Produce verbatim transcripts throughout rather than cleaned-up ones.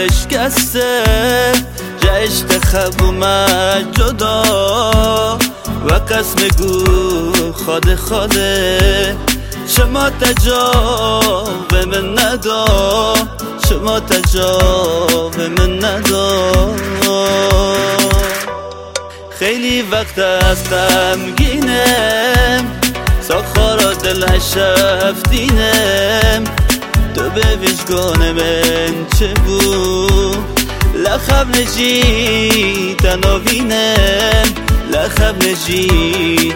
دل شکسته عشق خب اومد جدا و قسم گو خاده خاده شما تجاوب من ندا شما تجاوب من ندا خیلی وقت از غمگینم ساخارا دلش رفتینم تو به وجدان من چه بود لخب نجی تنابینم لخب نجی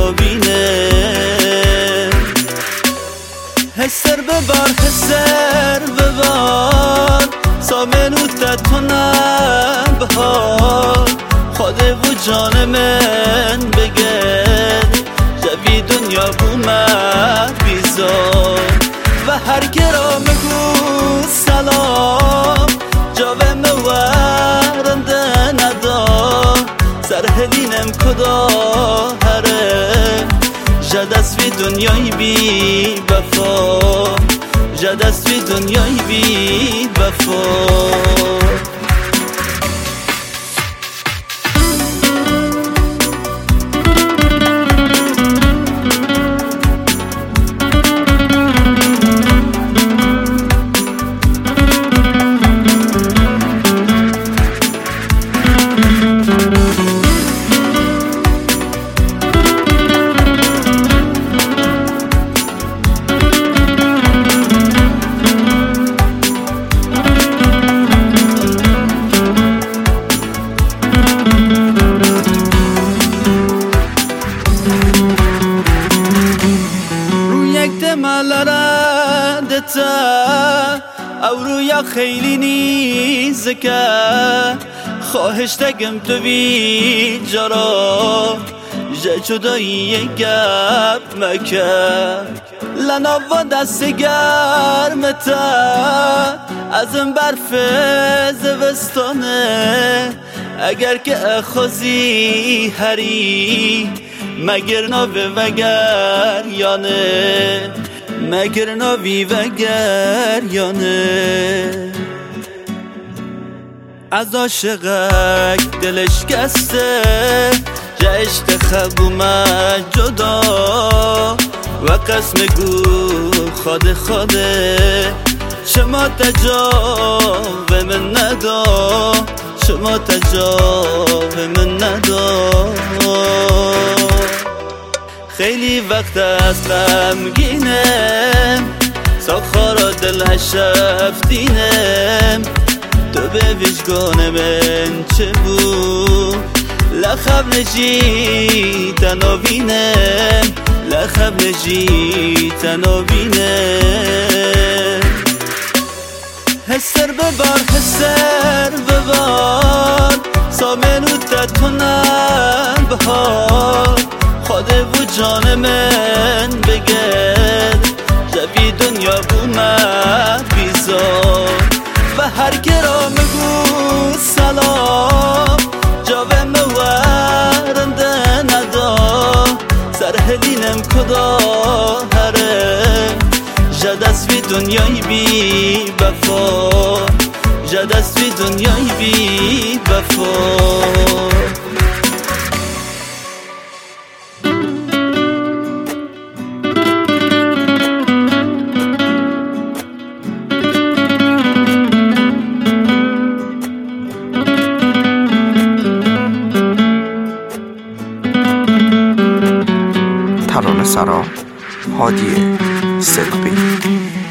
تنابینم هستر ببار هستر ببار سامنو تتونم بهار خواده و جان من بگر جوی دنیا بومد بیزار و هر کرا مگو سلام جاوه مورنده ندا سرهلینم کدا هره جدست وی دنیای بی وفا جدست وی دنیای بی وفا او رویا خیلی نیزکه خواهش تگم تو بی جرا جه جدایی گپ مکه لناوا دست گرمته از این برف زوستانه اگر که اخوزی هری مگر ناوه وگر یانه مگر ناوی وگر یانه از عاشقک دل شکسته عشق خب اومد جدا و قسم گو خاده خاده شما تجاوب من ندا شما تجاوب من ندا خیلی وقت از غمگینم ساخارا دلش رفتینم تو به وجدان من چه بود لخب نجی تنابینم لخب نجی تنابینم هستر ببار هستر ببار سامنو تتونم بهار خواده و جان من بگر جوی دنیا بومد بیزار و هر کرا مگو سلام جاوه مورنده ندا سرهلینم کدا هره جدست وی دنیای بی وفا جدست وی دنیای بی وفا ترانه سرا هادی صدقی.